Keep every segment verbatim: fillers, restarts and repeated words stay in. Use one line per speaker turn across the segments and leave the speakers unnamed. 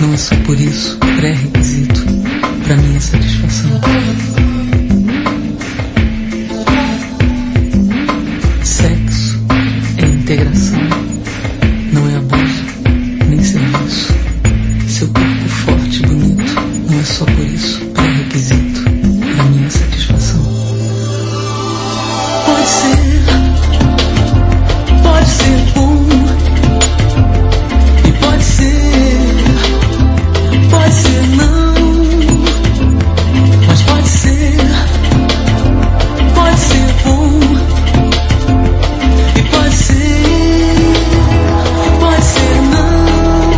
Não é só por isso pré-requisito pra minha satisfação. Sexo é integração, não é abuso nem serviço. Seu corpo forte e bonito, não é só por isso pré-requisito pra minha satisfação. Pode ser, pode ser bom, e pode ser, pode ser não, mas pode ser, pode ser bom, e pode ser, pode ser não.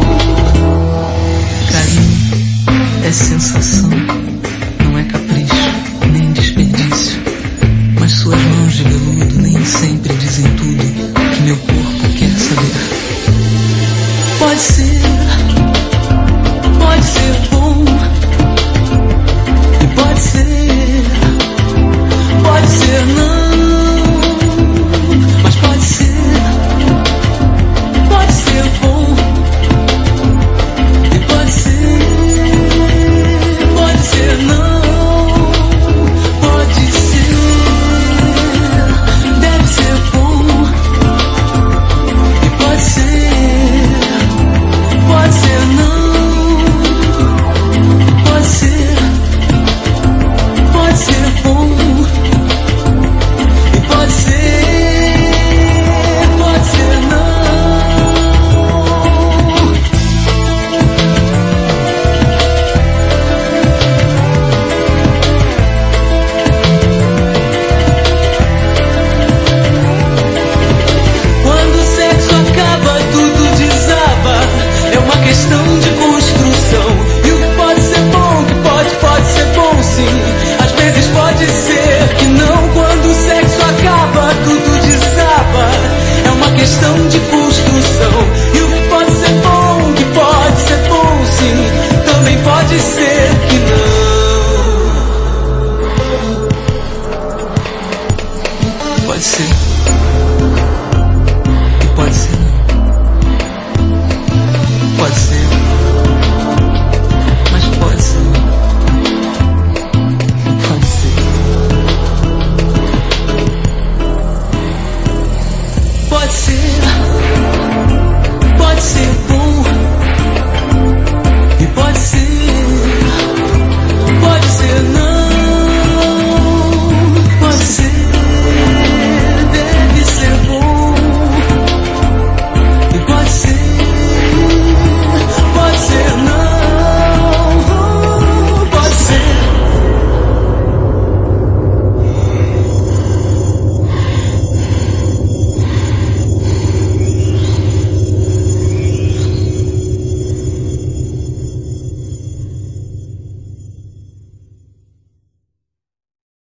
Carinho é sensação, não é capricho, nem desperdício, mas suas mãos de veludo nem sempre dizem tudo que meu corpo quer saber. Pode ser, pode ser bom, e pode ser, pode ser não, mas pode ser, pode ser bom, e pode ser, pode ser não, pode ser, deve ser bom, e pode ser, pode ser não, pode ser, pode ser bom, e pode ser, pode ser não. Quando o sexo acaba, tudo desaba. É uma questão de construção. E o que pode ser bom, o que pode, pode ser bom sim. Às vezes pode ser que não. Quando o sexo acaba, tudo desaba. É uma questão de construção. E o que pode ser bom, o que pode ser bom sim, também pode ser